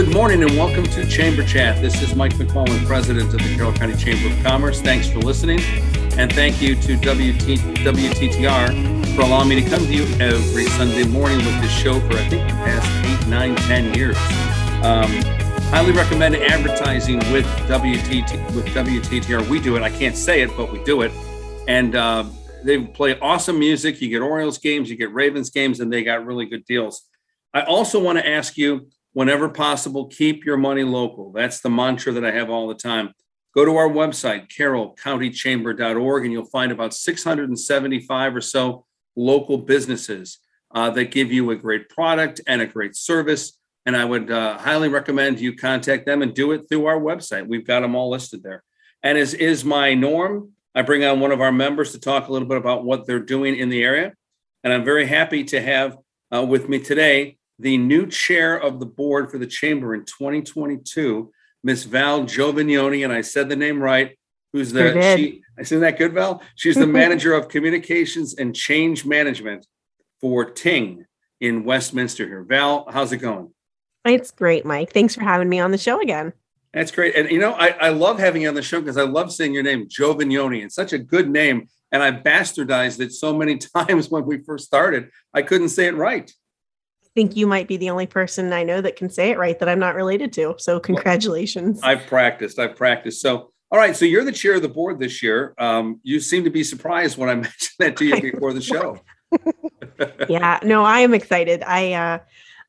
Good morning and welcome to Chamber Chat. This is Mike McClellan, President of the Carroll County Chamber of Commerce. Thanks for listening, and thank you to WTTR for allowing me to come to you every Sunday morning with this show for, I think, the past 8, 9, 10 years. Highly recommend advertising with WTTR. We do it. I can't say it, but we do it. And they play awesome music. You get Orioles games, you get Ravens games, and they got really good deals. I also want to ask you, whenever possible, keep your money local. That's the mantra that I have all the time. Go to our website, carrollcountychamber.org, and you'll find about 675 or so local businesses that give you a great product and a great service. And I would highly recommend you contact them and do it through our website. We've got them all listed there. And as is my norm, I bring on one of our members to talk a little bit about what they're doing in the area. And I'm very happy to have with me today the new chair of the board for the Chamber in 2022, Miss Val Giovignoni, and I said the name right. Who's I said that good, Val? She's the manager of communications and change management for Ting in Westminster here. Val, how's it going? It's great, Mike. Thanks for having me on the show again. That's great. And, you know, I love having you on the show because I love saying your name, Giovignoni. It's such a good name. And I bastardized it so many times when we first started, I couldn't say it right. I think you might be the only person I know that can say it right that I'm not related to. So congratulations. I've practiced. So, all right. So you're the chair of the board this year. You seem to be surprised when I mentioned that to you before the show. Yeah, no, I am excited. I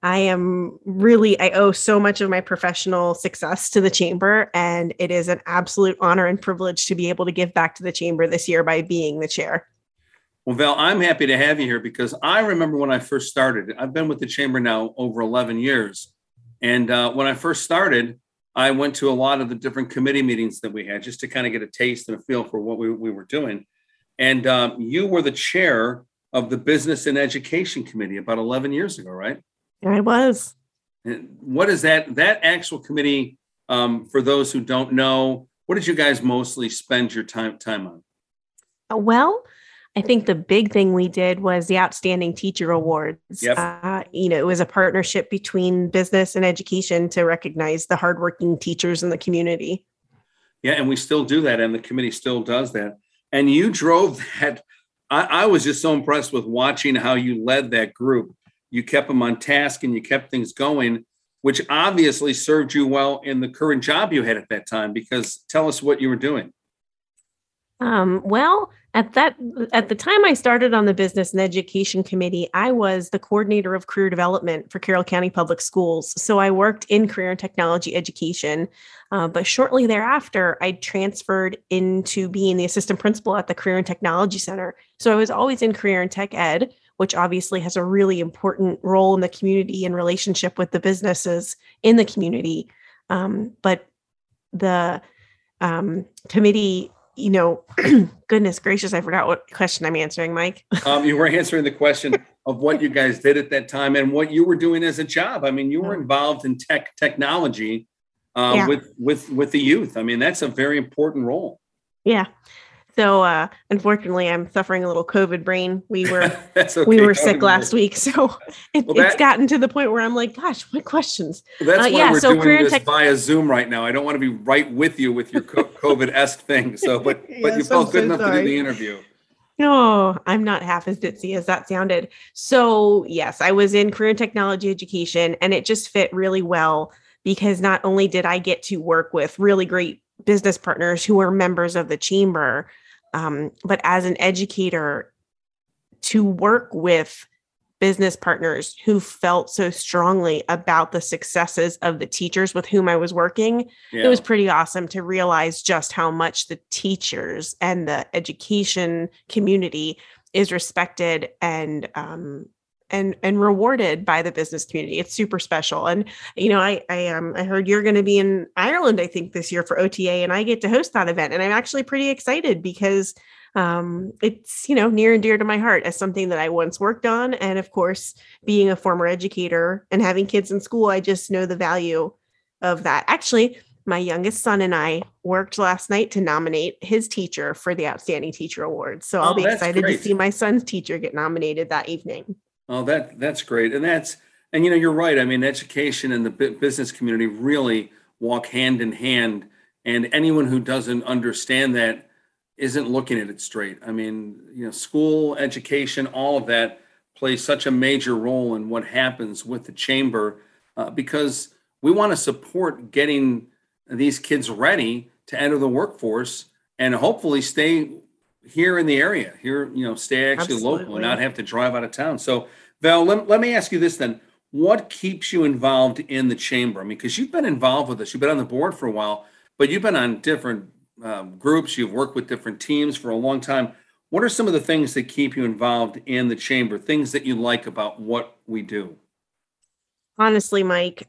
owe so much of my professional success to the Chamber, and it is an absolute honor and privilege to be able to give back to the Chamber this year by being the chair. Well, Val, I'm happy to have you here because I remember when I first started. I've been with the Chamber now over 11 years. And when I first started, I went to a lot of the different committee meetings that we had just to kind of get a taste and a feel for what we were doing. And you were the chair of the Business and Education Committee about 11 years ago, right? I was. And what is that actual committee, for those who don't know, what did you guys mostly spend your time on? Well, I think the big thing we did was the Outstanding Teacher Awards. Yep. It was a partnership between business and education to recognize the hardworking teachers in the community. Yeah, and we still do that, and the committee still does that. And you drove that. I was just so impressed with watching how you led that group. You kept them on task and you kept things going, which obviously served you well in the current job you had at that time, because tell us what you were doing. Well, at the time I started on the Business and Education Committee, I was the coordinator of career development for Carroll County Public Schools. So I worked in career and technology education. But shortly thereafter, I transferred into being the assistant principal at the Career and Technology Center. So I was always in career and tech ed, which obviously has a really important role in the community in relationship with the businesses in the community. But the committee, goodness gracious, I forgot what question I'm answering, Mike. You were answering the question of what you guys did at that time and what you were doing as a job. I mean, you were involved in technology with the youth. I mean, that's a very important role. Yeah. So unfortunately, I'm suffering a little COVID brain. We were okay. We were sick last week, so it's gotten to the point where I'm like, gosh, what questions? Well, that's why we're doing this via Zoom right now. I don't want to be right with you with your COVID-esque thing. So, but you felt good enough to do the interview. No, I'm not half as ditzy as that sounded. So yes, I was in career and technology education, and it just fit really well because not only did I get to work with really great business partners who were members of the Chamber, but as an educator, to work with business partners who felt so strongly about the successes of the teachers with whom I was working, It was pretty awesome to realize just how much the teachers and the education community is respected and rewarded by the business community. It's super special. And, I heard you're going to be in Ireland, I think this year for OTA, and I get to host that event. And I'm actually pretty excited because it's, near and dear to my heart as something that I once worked on. And of course, being a former educator and having kids in school, I just know the value of that. Actually, my youngest son and I worked last night to nominate his teacher for the Outstanding Teacher Award. So I'll be excited to see my son's teacher get nominated that evening. Oh, that's great. And And you're right. I mean, education and the business community really walk hand in hand, and anyone who doesn't understand that isn't looking at it straight. I mean, school education, all of that plays such a major role in what happens with the chamber, because we want to support getting these kids ready to enter the workforce and hopefully stay here in the area, here, stay actually local and not have to drive out of town. So, Val, let me ask you this then. What keeps you involved in the chamber? I mean, because you've been involved with this, you've been on the board for a while, but you've been on different groups, you've worked with different teams for a long time. What are some of the things that keep you involved in the chamber, things that you like about what we do? Honestly, Mike,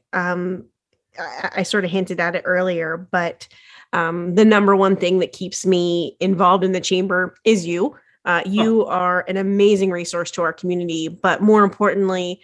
I sort of hinted at it earlier, but the number one thing that keeps me involved in the chamber is you. You are an amazing resource to our community, but more importantly,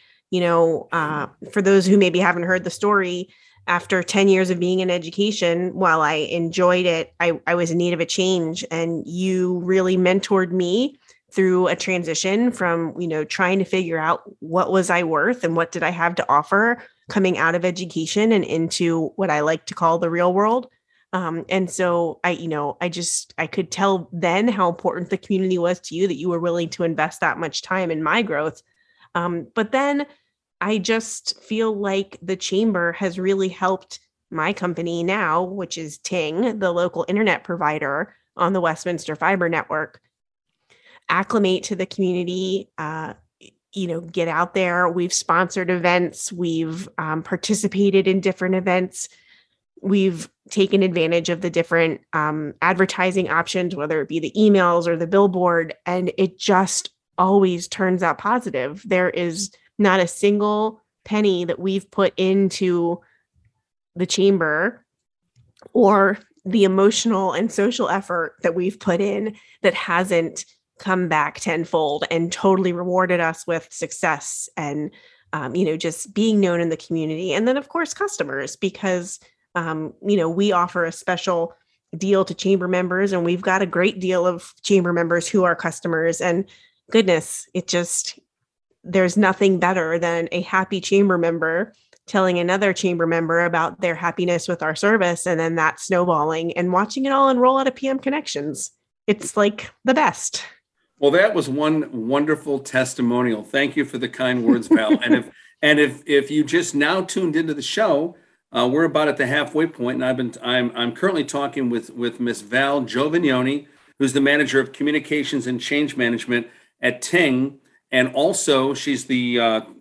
for those who maybe haven't heard the story, after 10 years of being in education, while I enjoyed it, I was in need of a change, and you really mentored me through a transition from, trying to figure out what was I worth and what did I have to offer coming out of education and into what I like to call the real world. And so I could tell then how important the community was to you, that you were willing to invest that much time in my growth. But then I just feel like the chamber has really helped my company now, which is Ting, the local internet provider on the Westminster Fiber Network, acclimate to the community, get out there. We've sponsored events. We've participated in different events. We've taken advantage of the different advertising options, whether it be the emails or the billboard, and it just always turns out positive. There is not a single penny that we've put into the chamber or the emotional and social effort that we've put in that hasn't come back tenfold and totally rewarded us with success and, just being known in the community. And then, of course, customers, because, we offer a special deal to chamber members, and we've got a great deal of chamber members who are customers. And goodness, there's nothing better than a happy chamber member telling another chamber member about their happiness with our service, and then that snowballing and watching it all unroll out of PM Connections. It's like the best. Well, that was one wonderful testimonial. Thank you for the kind words, Val. And if you just now tuned into the show, we're about at the halfway point, and I'm currently talking with Miss Val Giovignoni, who's the manager of communications and change management at Ting, and also she's the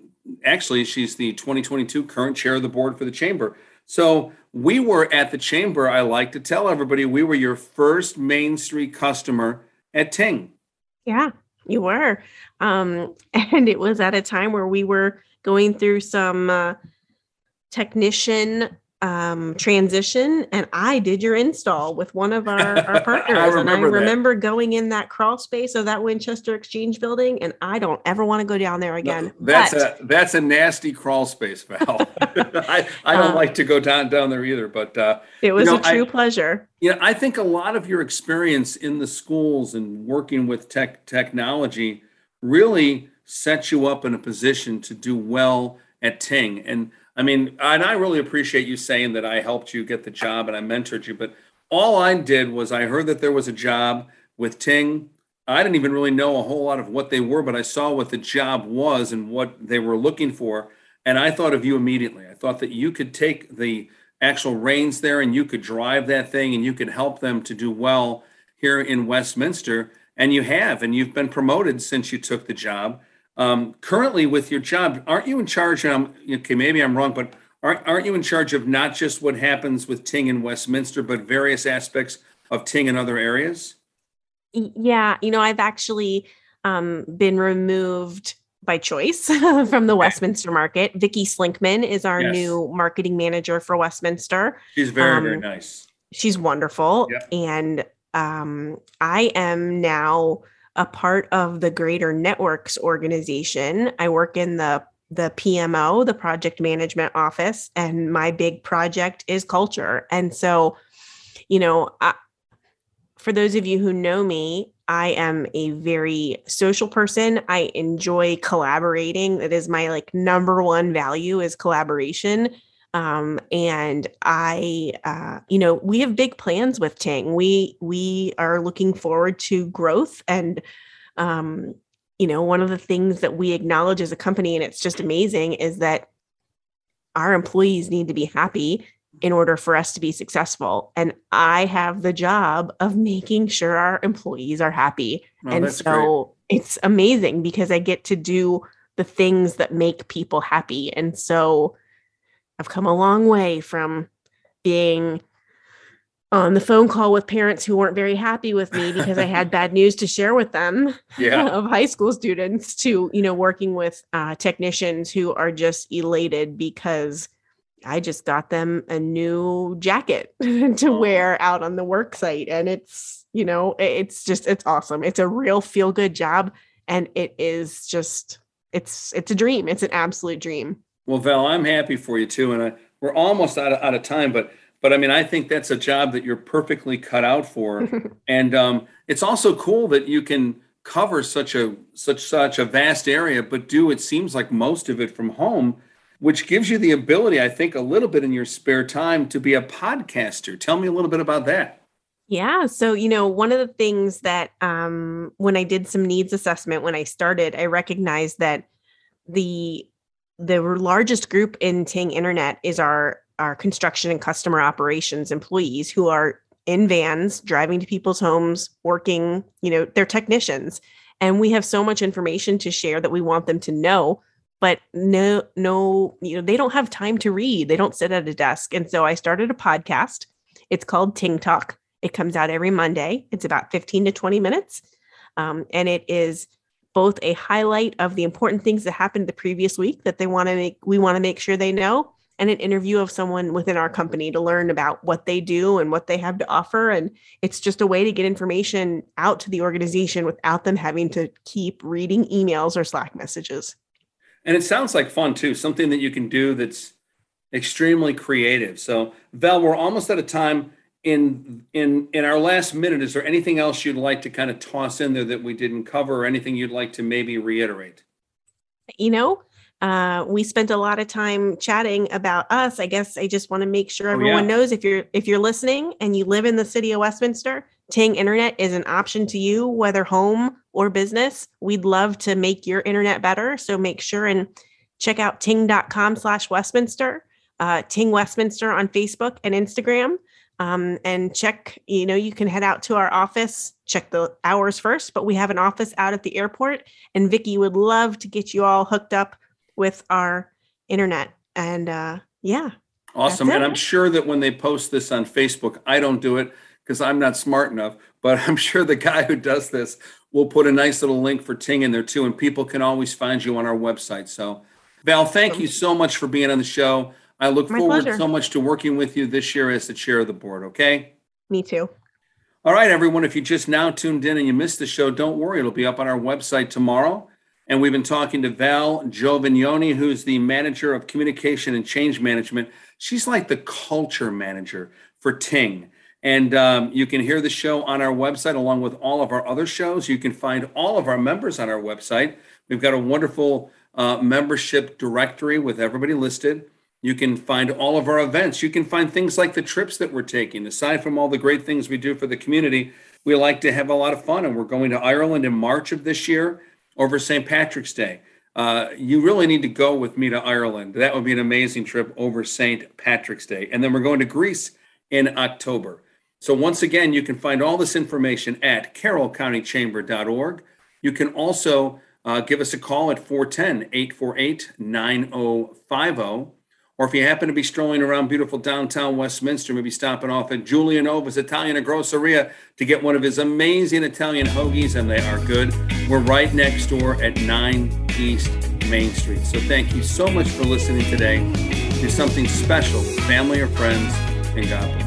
2022 current chair of the board for the chamber. So we were at the chamber. I like to tell everybody we were your first Main Street customer at Ting. Yeah, you were. And it was at a time where we were going through some technician transition, and I did your install with one of our partners. I remember going in that crawl space of that Winchester Exchange building, and I don't ever want to go down there again. No, that's a nasty crawl space, Val. I don't like to go down there either, but it was a true pleasure. I think a lot of your experience in the schools and working with technology really sets you up in a position to do well at Ting. And I really appreciate you saying that I helped you get the job and I mentored you, but all I did was I heard that there was a job with Ting. I didn't even really know a whole lot of what they were, but I saw what the job was and what they were looking for. And I thought of you immediately. I thought that you could take the actual reins there and you could drive that thing and you could help them to do well here in Westminster. And you have, and you've been promoted since you took the job. Currently with your job, aren't you in charge? Okay, maybe I'm wrong, but aren't you in charge of not just what happens with Ting in Westminster, but various aspects of Ting in other areas? Yeah, I've actually been removed by choice from the Westminster market. Vicki Slinkman is our new marketing manager for Westminster. She's very, very nice. She's wonderful. Yep. And I am now a part of the Greater Networks organization. I work in the PMO, the project management office, and my big project is culture. And so, for those of you who know me, I am a very social person. I enjoy collaborating. That is my like number one value is collaboration. And we have big plans with Ting. We are looking forward to growth. And, one of the things that we acknowledge as a company, and it's just amazing, is that our employees need to be happy in order for us to be successful. And I have the job of making sure our employees are happy. Oh, and so great. It's amazing because I get to do the things that make people happy. And so I've come a long way from being on the phone call with parents who weren't very happy with me because I had bad news to share with them of high school students to, working with technicians who are just elated because I just got them a new jacket to wear out on the work site. And it's awesome. It's a real feel good job. And it is just, it's a dream. It's an absolute dream. Well, Val, I'm happy for you too. And we're almost out of time, but I mean, I think that's a job that you're perfectly cut out for. And it's also cool that you can cover such a vast area, but it seems like most of it from home, which gives you the ability, I think, a little bit in your spare time to be a podcaster. Tell me a little bit about that. Yeah. So, one of the things that when I did some needs assessment, when I started, I recognized that the largest group in Ting Internet is our construction and customer operations employees who are in vans, driving to people's homes, working, they're technicians. And we have so much information to share that we want them to know. But no, they don't have time to read. They don't sit at a desk. And so I started a podcast. It's called Ting Talk. It comes out every Monday. It's about 15 to 20 minutes. And it is both a highlight of the important things that happened the previous week that we want to make sure they know, and an interview of someone within our company to learn about what they do and what they have to offer. And it's just a way to get information out to the organization without them having to keep reading emails or Slack messages. And it sounds like fun too, something that you can do that's extremely creative. So Val, we're almost out of time. In our last minute, is there anything else you'd like to kind of toss in there that we didn't cover, or anything you'd like to maybe reiterate? We spent a lot of time chatting about us. I guess I just want to make sure everyone knows if you're listening and you live in the city of Westminster, Ting Internet is an option to you, whether home or business. We'd love to make your internet better. So make sure and check out ting.com/Westminster, Ting Westminster on Facebook and Instagram. And check, you can head out to our office, check the hours first, but we have an office out at the airport, and Vicki would love to get you all hooked up with our internet. And awesome. And I'm sure that when they post this on Facebook, I don't do it because I'm not smart enough, but I'm sure the guy who does this will put a nice little link for Ting in there too, and people can always find you on our website. So Val, thank you so much for being on the show. I look forward so much to working with you this year as the chair of the board, okay? Me too. All right, everyone, if you just now tuned in and you missed the show, don't worry. It'll be up on our website tomorrow. And we've been talking to Val Giovignoni, who's the manager of communication and change management. She's like the culture manager for Ting. And you can hear the show on our website along with all of our other shows. You can find all of our members on our website. We've got a wonderful membership directory with everybody listed. You can find all of our events. You can find things like the trips that we're taking. Aside from all the great things we do for the community, we like to have a lot of fun. And we're going to Ireland in March of this year over St. Patrick's Day. You really need to go with me to Ireland. That would be an amazing trip over St. Patrick's Day. And then we're going to Greece in October. So once again, you can find all this information at carrollcountychamber.org. You can also give us a call at 410-848-9050. Or if you happen to be strolling around beautiful downtown Westminster, maybe stopping off at Giulianova's Italian Grosseria to get one of his amazing Italian hoagies, and they are good. We're right next door at 9 East Main Street. So thank you so much for listening today. Do something special with family or friends, and God bless.